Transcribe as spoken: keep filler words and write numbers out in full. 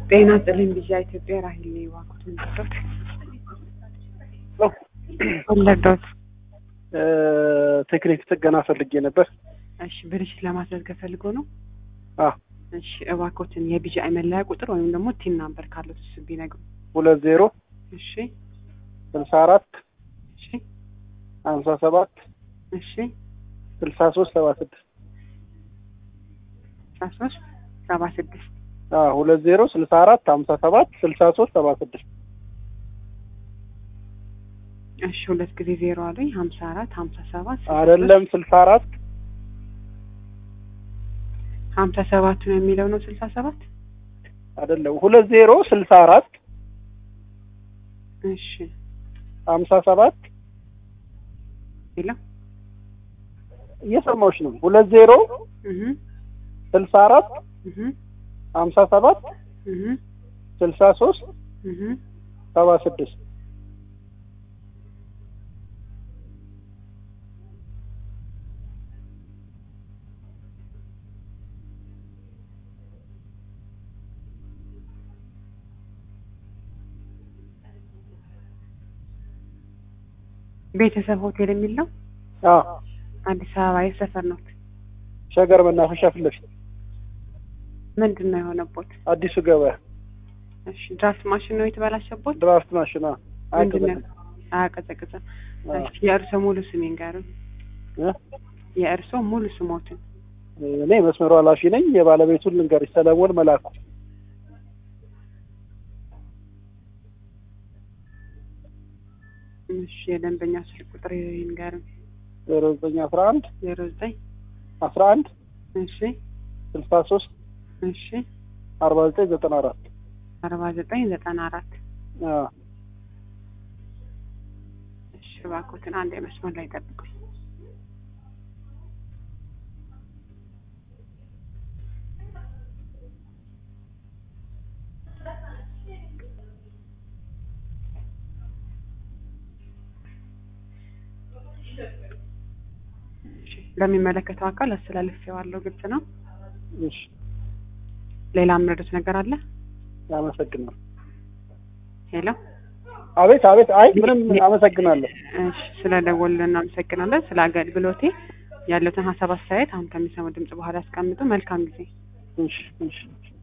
ጤና ይስጥልኝ ቢሻ ኢትዮጵያ ራሂል ነኝ ዋኩት ምንድነው ወለዶት እ ቴክኒክ ጥገና ፈልጌ ነበር። እሺ ብልሽ ለማስደርግ ፈልጎ ነው? አዎ እሺ እባክዎትን የቢጃ መለያ ቁጥር ወይም ደግሞ ቲን ናምበር ካለው እሱ ቢነግሩ። ሁለት ዜሮ እሺ ስልሳ አራት እሺ ሃምሳ ሰባት እሺ ስልሳ ሶስት ሰባ ስድስት ስልሳ ሶስት ሰባ ስድስት አዎ ሁለት ዜሮ ስልሳ አራት ሃምሳ ሰባት ስልሳ ሶስት ሰባ ስድስት እሺ ሁለት ጊዜ ዜሮ አለኝ ሃምሳ አራት ሃምሳ ሰባት አይደለም ስልሳ አራት ሃምሳ ሰባት ነው የሚለው ነው ስልሳ ሰባት አይደለም ሁለት ዜሮ ስልሳ አራት እሺ ሃምሳ ሰባት ይላ እየሰማሁሽ ነው ሁለት ዜሮ እህ ስልሳ አራት እህ ሃምሳ ሰባት እህ ስልሳ ሶስት እህ ሰባ ስድስት ቤተሰብ ሆቴል የሚል ነው? አዎ አዲስ አበባ የሰፈር ነው? ሸገር መናፈሻ ፊት ለፊት። ምንድነው የሆነበት? አዲሱ ገበያ። እሺ ድራፍት ማሽን ነው የተበላሸበት? ድራፍት ማሽን ነው። ምንድነው? አቀዘቀዘ። እሺ የእርሶ ሙሉ ስሜን ጋር እ የእርሶ ሙሉ ስሞትን? እኔ መስመሩ ኃላፊ ነኝ። የባለቤቱን ልንገርሽ፣ ሰለሞን መላኩ። እሺ የደንበኛ ስልክ ቁጥር ይንገሩኝ። ዜሮ ዘጠኝ አስራ አንድ ዜሮ ዘጠኝ አስራ አንድ እሺ ስልሳ ሶስት እሺ አርባ ዘጠኝ ዘጠና አራት አርባ ዘጠኝ ዘጠና አራት አዎ እሺ እባክዎትን አንድ መስመር ላይ ጠብቁኝ። ለሚመለከተው አካል አስተላልፌዋለሁ። ግልጽ ነው? እሺ ሌላ ምንድነው ነገር አለ? አመሰግናለሁ። ሄሎ አቤት አቤት። አይ ምንም አመሰግናለሁ። እሺ ስለደወልን አመሰግናለሁ። ስለ አገልግሎቴ ያለውን ሀሳብ አስተያየት አሁን ከሚሰማው ድምጽ በኋላ አስቀምጡ። መልካም ጊዜ። እሺ እሺ